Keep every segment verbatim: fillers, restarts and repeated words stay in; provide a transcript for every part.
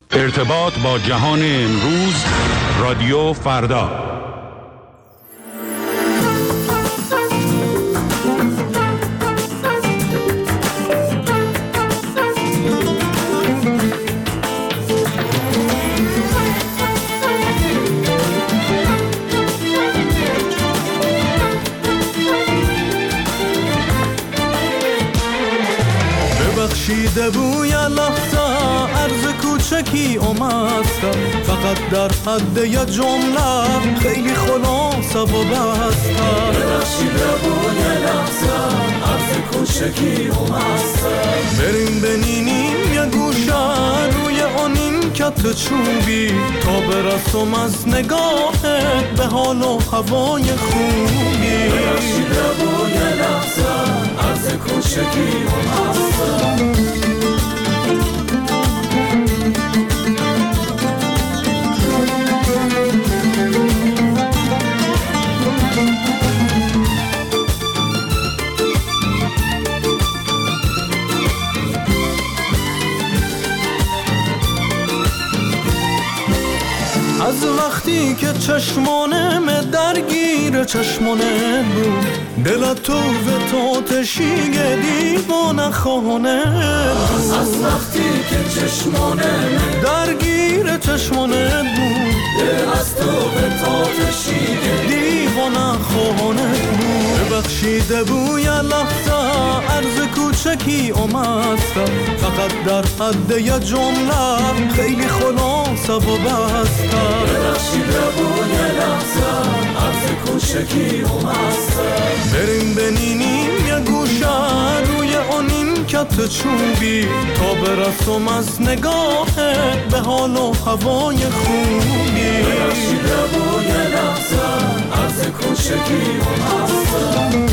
ارتباط با جهان امروز، رادیو فردا. ببخشیده بوی لحظه عرض کوچکی اومدم، فقط در حد یه جمله خیلی خلاصه و بستم. ببخشیده بوی لحظه عرض کوچکی اومدم، بریم بنینیم یه گوشه روی آن این کت چوبی، تا برسم از نگاهت به حال و هوای خوبی. ببخشیده بوی لحظه عرض کوچکی اومدم. از وقتی که چشمانم درگیر چشمانه بود، دل تو و تو تشیگه دیوانه خانه بود. از وقتی که چشمانم درگیر چشمانه بود، دل از تو و تو تشیگه دیوانه خانه بود. ببخشیده بوی لحظه عرض کوچکی اومدم، فقط در حد یه جمله خیلی خلاصه و بستم. ببخشیده بوی لحظه عرض کوچکی اومدم، بریم بنینیم یه گوشه روی آن این کت چوبی، تا برسم از نگاهت به حال و هوای خوبی. ببخشیده بوی لحظه عرض کوچکی اومدم.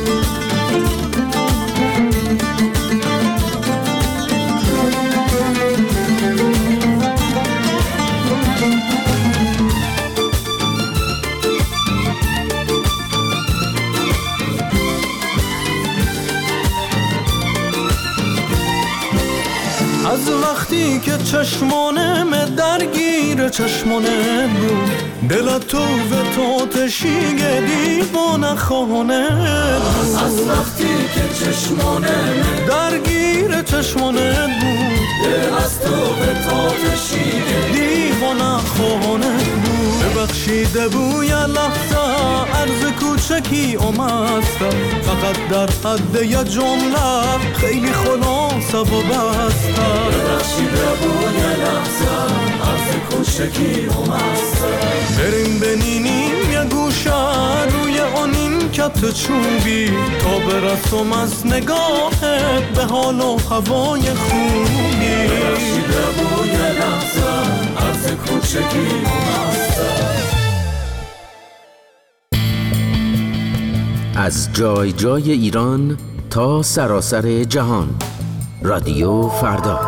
از وقتی که چشمانم درگیر چشمانه بود، دل تو و تو تشیگه دیوانه خانه بود. از وقتی که چشمانم درگیر چشمانه بود، دل از تو و تو تشیگه دیوانه خانه بود. ببخشیده بوی لحظه عرض کوچکی اومدم، فقط در حد یه جمله خیلی خلاصه و بستم. ببخشیده بوی لحظه عرض کوچکی اومدم، بریم بنینیم یه گوشه روی آن این کت چوبی، تا برسم از نگاهت به حال و هوای خوبی. ببخشیده بوی لحظه عرض کوچکی اومدم. از جای جای ایران تا سراسر جهان، رادیو فردا.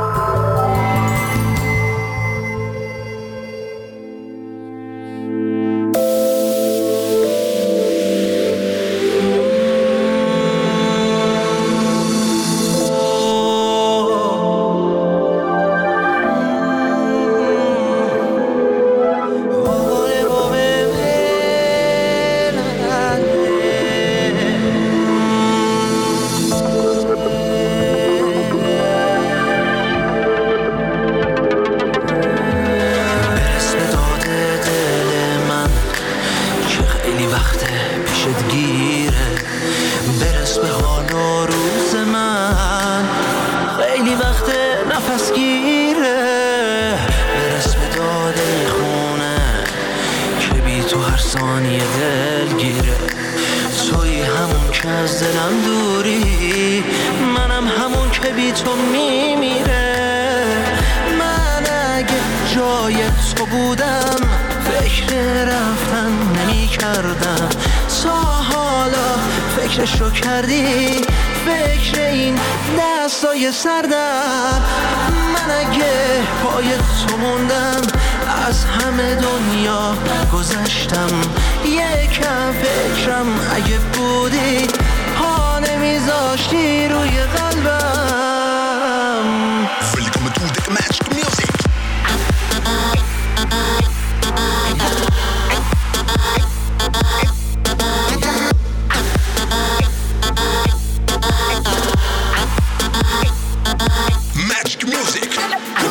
فکرشو کردی فکر این دستای سردم، من اگه پای تو موندم از همه دنیا گذشتم، یکم فکرم اگه بودی پا نمیذاشتی روی قلبم. Really coming through the magic music. music.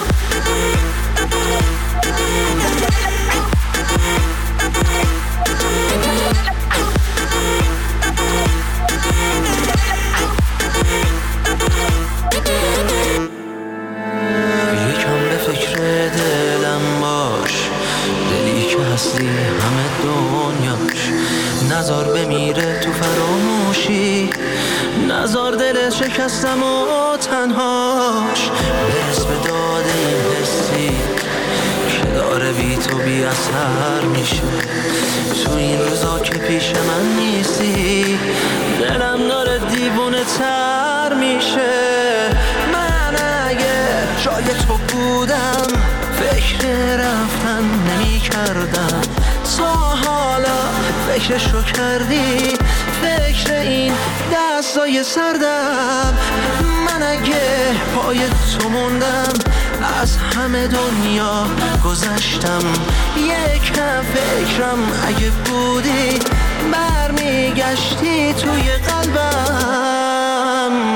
یکم به فکر دلم باش، دلی که هستی همه دنیاش. نزار بمیره تو فراموشی، نزار دل شکستم و تنهاش. برس به داد این حسی که داره بی تو بی اثر میشه. تو این روزا که پیش من نیستی، دلم داره دیوونه تر میشه. من اگه جای تو بودم فکر رفتن نمی کردم. تو حالا فکرشو کردی، فکر این دستای سردم. من اگه پای تو موندم از همه دنیا گذشتم. یکم فکرم اگه بودی برمیگشتی توی قلبم.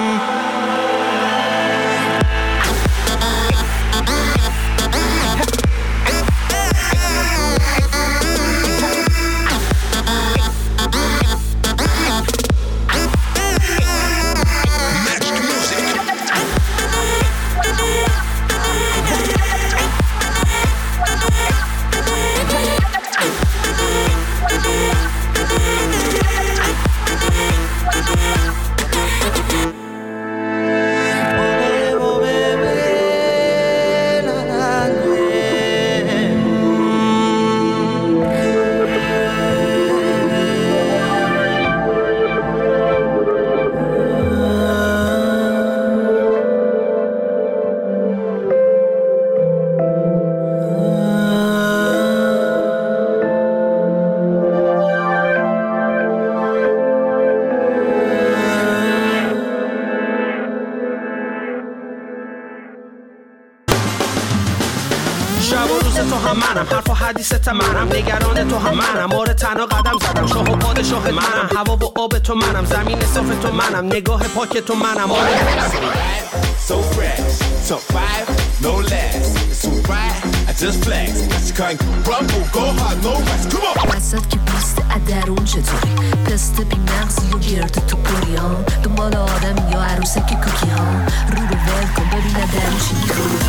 حدیثت منم، نگران تو هم منم. آره تنها قدم زدم، شاه و پادشاه منم. هوا و آب تو منم، زمین صاف تو منم. نگاه پاک تو منم. آره so fresh, top five, no less. It's too bright, I just flex. You can't rumble, go hard, no rest. Come on. وسط که بیست ادرون چطوری؟ پست بی مغزی و گرد تو پوری ها. دنبال آدم یا عروسک کوکی ها. رو رو ول کن ببینه درون چی میخوری.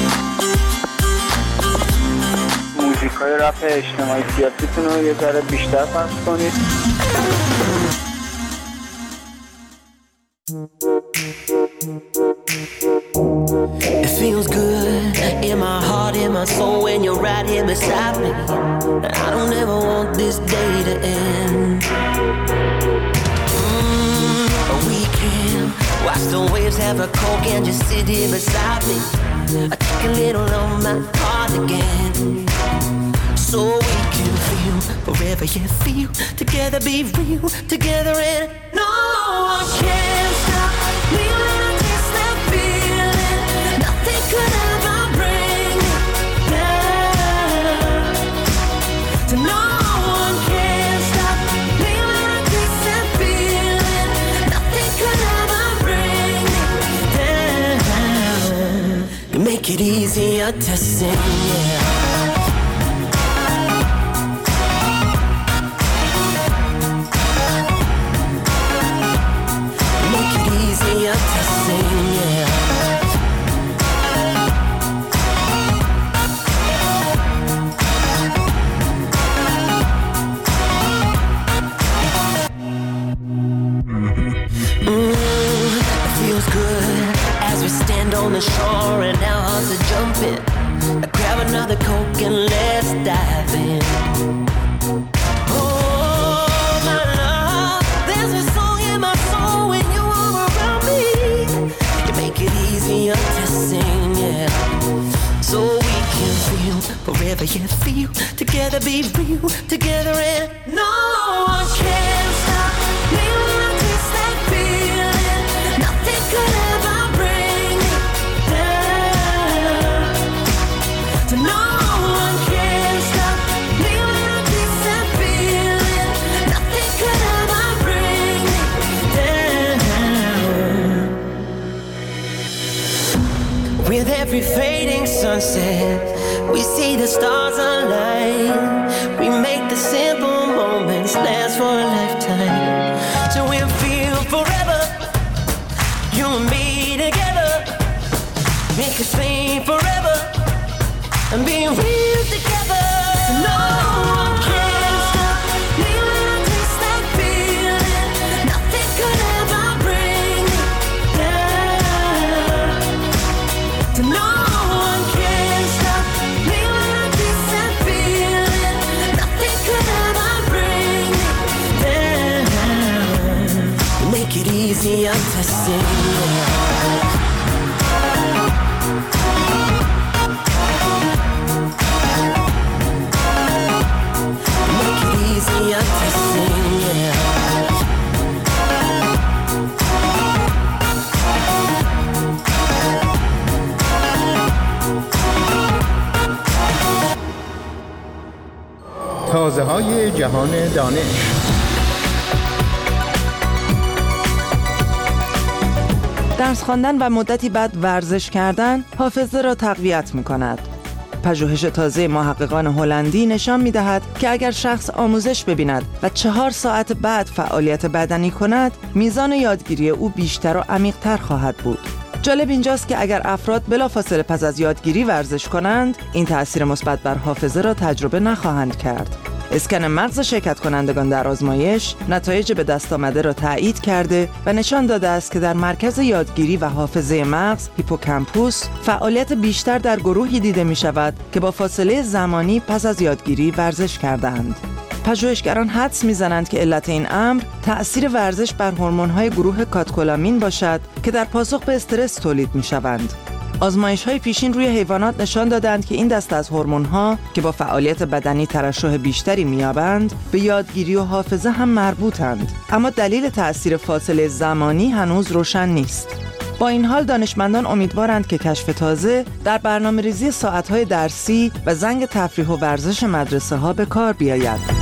موزیکای رپ اجتماعی سیاسیتون رو یه ذره بیشتر پخش کنید. It feels good in my heart, in my soul when you're right here beside me. I don't ever want this day to end. Mm, we can watch the waves, have a coke and just sit here beside me. I take a little on my heart again, so we can feel forever. You feel together, be real together, and no one can stop me when I taste that feeling. Nothing could ever bring me down. To no one can stop me when I taste that feeling. Nothing could ever bring me down. You make it easier to sing, yeah. To sing, yeah. Mm, it feels good as we stand on the shore and our hearts are jumping. Grab another Coke and let's dive in. To sing, yeah. So we can feel forever, yeah. Feel together, be real together, and no one can stop me when I taste that feeling. Nothing could ever bring me down. To no one can stop me when I taste that feeling. Nothing could ever bring me down. With every every fading sunset, we see the stars align. We make the simple moments last for a lifetime. So we'll feel forever, you and me together. Make us sing forever and be real together. No one can stop me when I taste that feeling. Nothing could ever bring me down. So no one can stop me when I taste that feeling. Nothing could ever bring me down. Make it easier to sing. تازه های جهان دانش. درس خواندن و مدتی بعد ورزش کردن حافظه را تقویت می کند. پژوهش تازه محققان هلندی نشان می دهد که اگر شخص آموزش ببیند و چهار ساعت بعد فعالیت بدنی کند، میزان یادگیری او بیشتر و عمیق‌تر خواهد بود. جالب اینجاست که اگر افراد بلافاصله پس از یادگیری ورزش کنند، این تأثیر مثبت بر حافظه را تجربه نخواهند کرد. اسکن مغز شرکت کنندگان در آزمایش نتایج به دست آمده را تایید کرده و نشان داده است که در مرکز یادگیری و حافظه مغز هیپوکامپوس فعالیت بیشتر در گروهی دیده می شود که با فاصله زمانی پس از یادگیری ورزش کردند. پژوهشگران حدس می‌زنند که علت این امر تأثیر ورزش بر هورمون‌های گروه کاتکولامین باشد که در پاسخ به استرس تولید می‌شوند. آزمایش‌های پیشین روی حیوانات نشان دادند که این دسته از هورمون‌ها که با فعالیت بدنی ترشح بیشتری می‌یابند، به یادگیری و حافظه هم مربوطند. اما دلیل تأثیر فاصله زمانی هنوز روشن نیست. با این حال دانشمندان امیدوارند که کشف تازه در برنامه‌ریزی ساعت‌های درسی و زنگ تفریح و ورزش مدرسه‌ها به کار بیاید.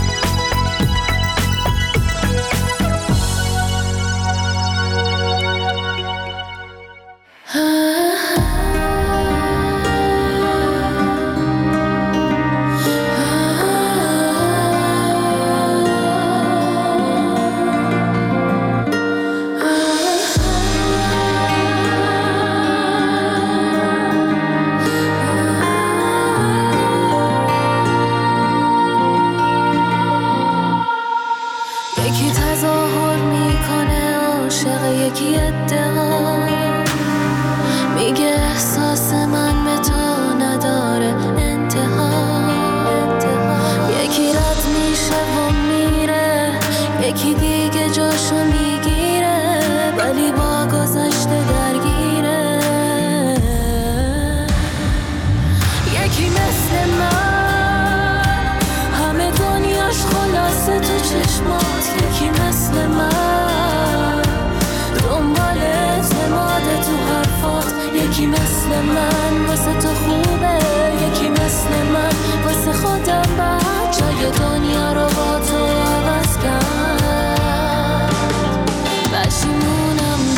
یکی مثل من واسه تو خوبه، یکی مثل من واسه خودم بعد جای دنیا رو با تو عوض کرد. پشیمونم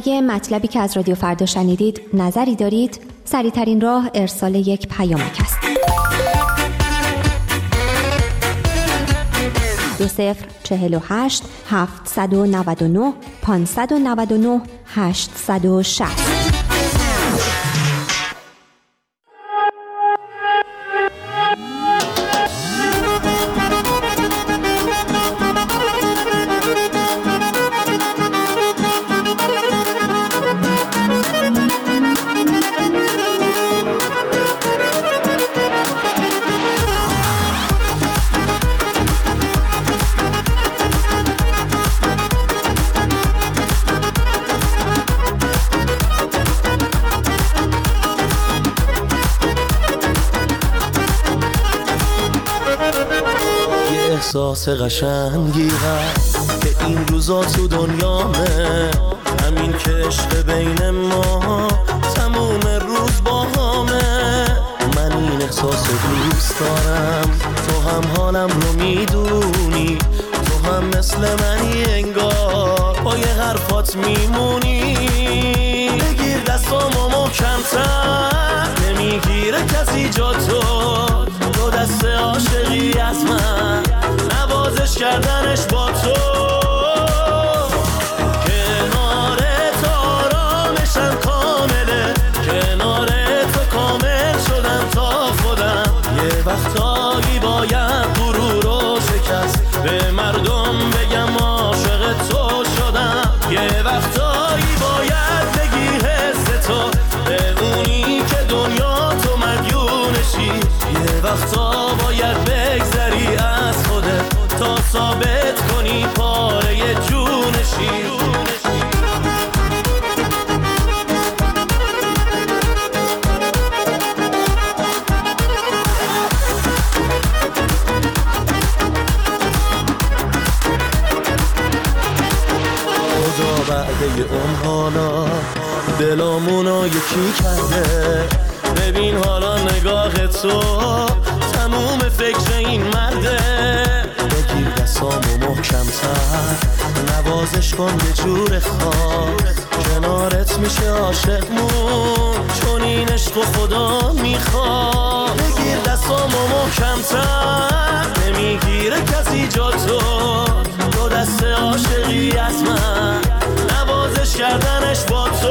درباره مطلبی که از رادیو فردا شنیدید نظری دارید؟ سریع‌ترین راه ارسال یک پیامک است. دو صفر چهل و هشت هفتصد و نود و نه پانصد و نود و نه هشتصد و شصت. احساس قشنگی هست که این روزا تو دنیامه، همین که عشق بین ما تموم روز با همه. من این احساس دوست دارم، تو هم حالم رو میدونی، تو هم مثل منی انگار با یه حرفات میمونی. بگیر دستامو محکم‌تر، نمیگیره کسی جا تو، دو دست عاشقی از من، نوازش کردنش با تو. کنارت آرامشم کامله، کنارت کامل شدم تا خودم. یه وقتایی باید غرور و شکست به مردم بگم عاشق تو شدم. یه وقتایی باید بگی حس تو به اونی که دنیا تو مدیونشی. یه وقتا باید بگذری از خودت تا ثابت کنی پاره جونشی. خدا بعد یه عمر حالا دلامونو یکی کرده. ببین حالا نگاه تو تموم فکر این مرده. بگیر دستامو محکم‌تر، نوازش کن یه جور خاص، کنارت میشه عاشقمون چون این عشق و خدا میخواد. بگیر دستامو محکم‌تر، نمیگیره کسی جا تو، دو دست عاشقی از من، نوازش کردنش با تو.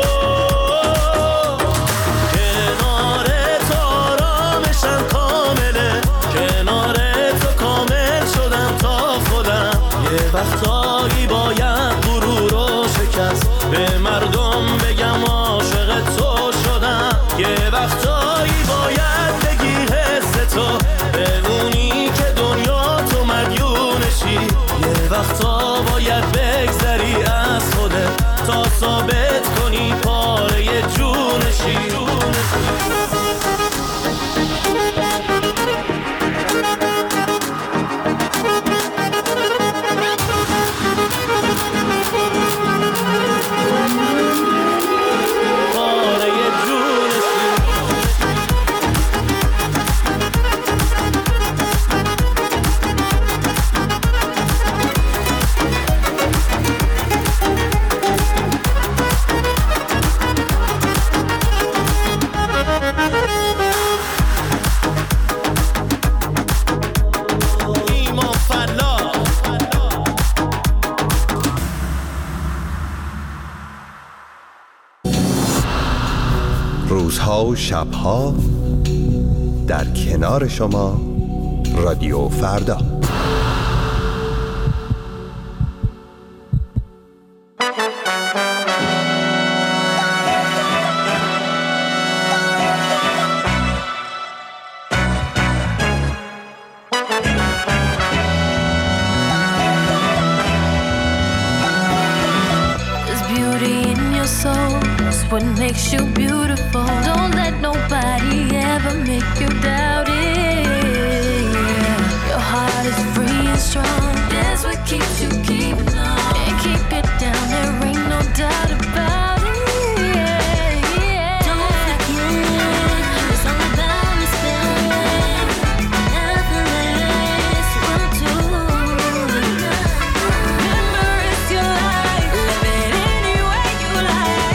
کنارت آرامشم کامله، کنارت کامل شدم تا خودم. یه وقتایی باید غرور و شکست به مردم بگم عاشق تو شدم. یه وقتایی باید بگی حس تو به اونی که دنیا تو مدیونشی. یه وقتا باید بگذری از خودت تا ثابت کنی پاره جونشی. روزها و شبها در کنار شما رادیو فردا. What makes you beautiful? Don't let nobody ever make you doubt it. Your heart is free and strong. That's what keeps you keeping on. Can't keep it down, there ain't no doubt about it. Don't forget, it's all about this feeling. Nothing less will do. Remember, it's your life. Live it any way you like.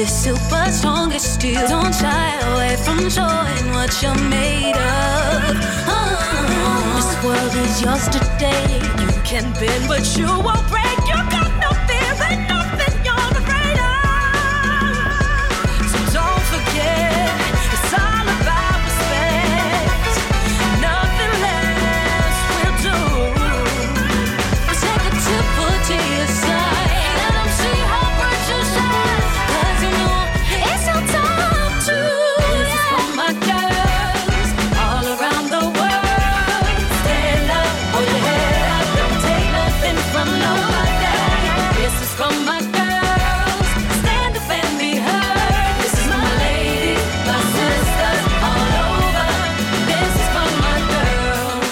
you're super strong as steel. Don't shy away from showing what you're made of. Oh, this world is yours today. You can bend, but you won't break. You got no fear and nothing you're afraid of. So don't forget, it's all about respect. Nothing less will do. Take a tip to your side. Let them see how bright you shine. 'Cause you know it's your time to. This is for my girls all around the world. Stand up, hold your head up, don't take nothing from nobody. This is for my girls. Stand up and be heard. This is my ladies, my sisters all over. This is for my girls.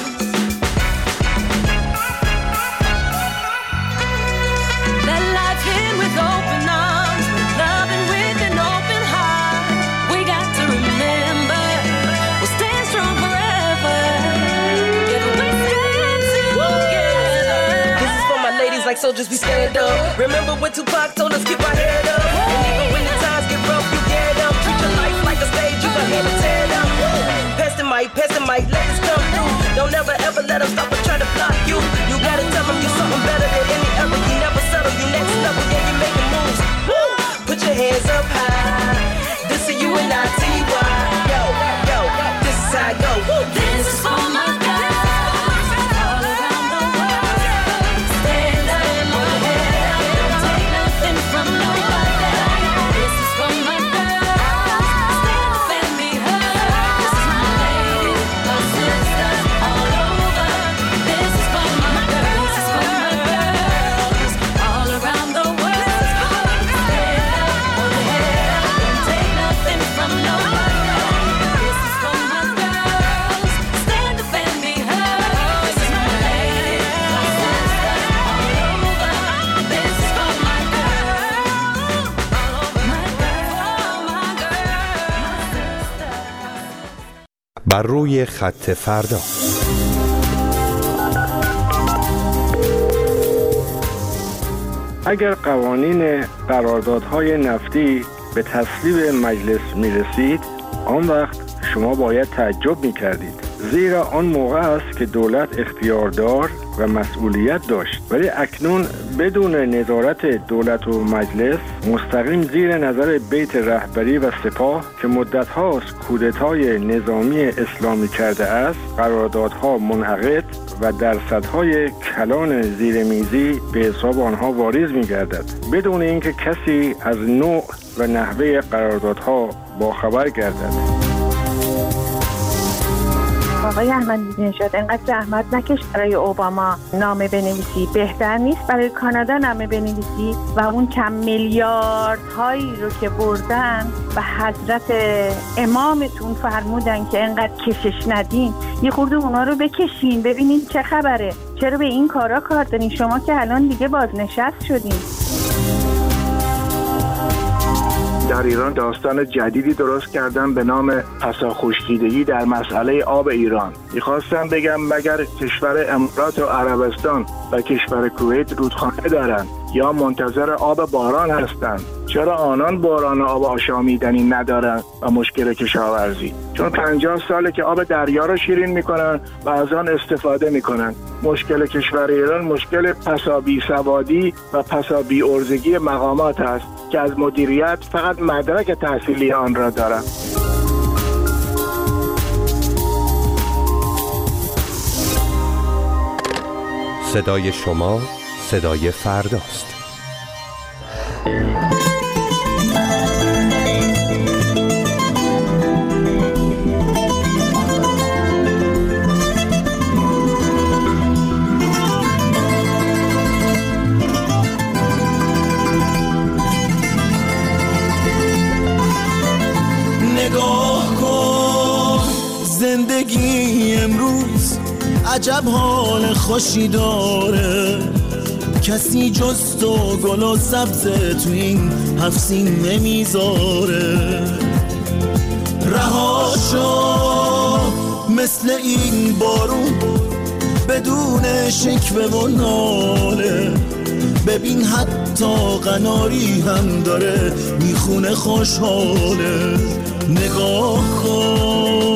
Let life in with open arms, loving with an open heart. We got to remember, we'll stand strong forever. Together we stand together. This is for my ladies like soldiers, we stand up. Remember when Tupac told us keep our head up. And even when the times get rough, you get up. Treat your life like a stage, you got hand to tear it up. Pass the mic, pass the mic, let us come through. Don't ever ever let them stop or try to block you. You gotta tell them you're something better than any other. You never settle, you next level, yeah, you making moves. Woo! Put your hands up high. This is you and I, T Y. Yo, yo, this is how I go. Woo! This is for my girls all around the world. Stand up and hold your head up. Don't take nothing from nobody. This is for my girls. Stand up and be heard. This is my ladies, my sisters all over. This is for my girls. This is for my girls all around the world. Stand up, hold your head up. Don't take nothing from nobody. This is for my girls. Stand up and be heard. This is my ladies, my sisters all over. This is for my girls. All over my girls, my girls, my sisters. بر روی خط فردا. اگر قوانین قراردادهای نفتی به تصویب مجلس میرسید، آن وقت شما باید تعجب میکردید، زیرا آن موقع است که دولت اختیاردار و مسئولیت داشت. ولی اکنون بدون نظارت دولت و مجلس، مستقیم زیر نظر بیت رهبری و سپاه که مدت هاست کودتای نظامی اسلامی کرده است، قراردادها منعقد و درصدهای کلان زیرمیزی به حساب آنها واریز می‌گردد، بدون اینکه کسی از نوع و نحوه قراردادها باخبر گردد. آقای احمدی نژاد، انقدر زحمت نکش برای اوباما نامه بنویسی. بهتر نیست برای کانادا نامه بنویسی و اون کم میلیاردهایی رو که بردن و حضرت امامتون فرمودن که انقدر کشش ندین، یه خورده اونا رو بکشین ببینین چه خبره. چرا به این کارا کار دارین؟ شما که الان دیگه بازنشست شدین. در ایران داستان جدیدی درست کردن به نام پساخشکیدگی در مسئله آب ایران. میخواستم بگم مگر کشور امارات و عربستان و کشور کویت رودخانه دارن یا منتظر آب باران هستند؟ چرا آنان باران آب آشامیدنی ندارن و مشکل کشاورزی؟ چون پنجاه ساله که آب دریا رو شیرین میکنن و از آن استفاده میکنن. مشکل کشور ایران مشکل پسابی سوادی و پسابی ارزگی مقامات است که از مدیریت فقط مدرک تحصیلی آن را دارند. صدای شما صدای فرداست. نگاه کن زندگی امروز عجب حال خوشی داره، کسی جز تو گل و سبز تو این هفت سین نمیذاره. رها شو مثل این بارون بدون شکوه و ناله، ببین حتی قناری هم داره میخونه خوشحاله. نگاه کن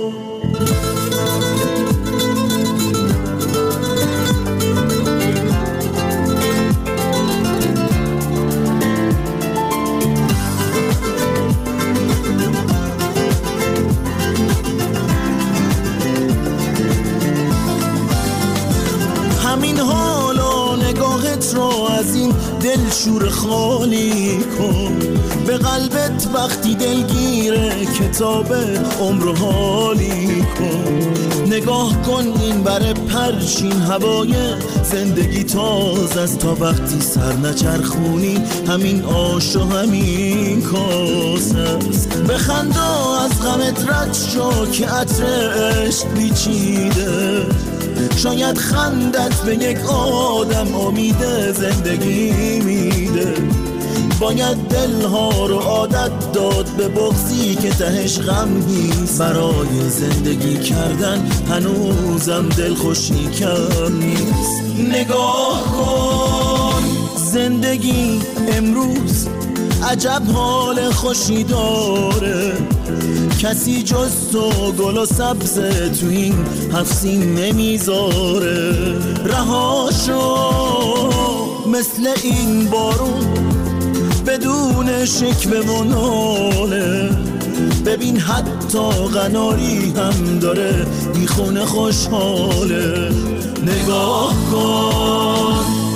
همین حالا نگاهت رو از این دل شور خالی کن. به قلبت وقتی دلگیره کتاب عمر حالی کن. نگاه کن این بر پرچین هوای زندگی تازه است. تا وقتی سر نچرخونی همین آش و همین کاسه است. بخندا از غمت رد شو که عطر عشق پیچیده. شاید خندت به یک آدم امید زندگی میده. باید دلها رو عادت داد به بغضی که تهش غم نیست. برای زندگی کردن هنوزم دل خوشی کم نیست. نگاه کن زندگی امروز عجب حال خوشی داره. کسی جز تو گل و سبز تو این هفسین نمیذاره. رهاشو مثل این بارون بدون شکوه و ناله. ببین حتی قناری هم داره میخونه خوشحاله. نگاه کن